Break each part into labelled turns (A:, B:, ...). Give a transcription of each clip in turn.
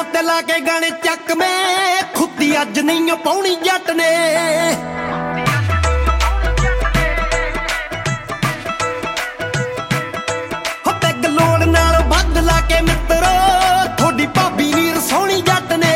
A: ਸਪੀਕਰਾਂ ਤੇ ਲਾ ਕੇ ਗਾਣੇ ਚੱਕਵੇਂ ਖੁੱਦੀ ਅੱਜ ਨਹੀਂ ਪਾਉਣੀ ਜੱਟ ਨੇ ਹੋ ਪੈਗ ਲੋੜ ਨਾਲ ਵੱਧ ਲਾ ਕੇ ਮਿੱਤਰੋ ਥੋੜੀ ਭਾਬੀ ਨੀ ਰਸੋਣੀ ਜੱਟ ਨੇ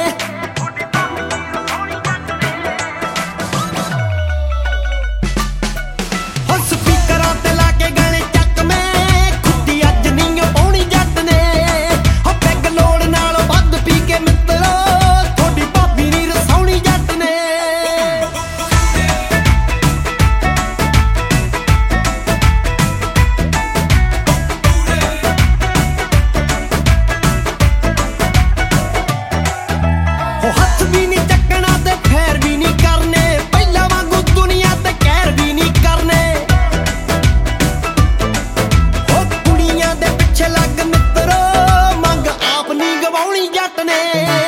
A: ਹੋ ਸਪੀਕਰਾਂ ਤੇ ਲਾ ਕੇ ਗਾਣੇ ਚੱਕਵੇਂ ਖੁੱਦੀ ਅੱਜ ਨਹੀਂ ਪਾਉਣੀ ਜੱਟ ਨੇ ਹੋ ਪੈਗ ਲੋੜ ਨਾਲ ਵੱਧ ਪੀ ਕੇ ਮਿੱਤਰੋ ਥੋੜੀ ਭਾਬੀ ਨੀ ਰਸੋਣੀ ਜੱਟ ਨੇ ਹੋ ਹੱਥ ਵੀ ਨੀ ਚੱਕਣਾ ਤੇ ਫੇਰ ਵੀ ਨੀ ਕਰਨੇ ਪਹਿਲਾਂ ਵਾਂਗੂ ਦੁਨੀਆ ਤੇ ਕਹਿਰ ਵੀ ਨੀ ਕਰਨੇ ਹੋ ਕੁੜੀਆਂ ਦੇ ਪਿੱਛੇ ਲੱਗ ਮਿੱਤਰੋ ਮੰਗ ਆਪ ਨੀ ਗਵਾਉਣੀ ਜੱਟ ਨੇ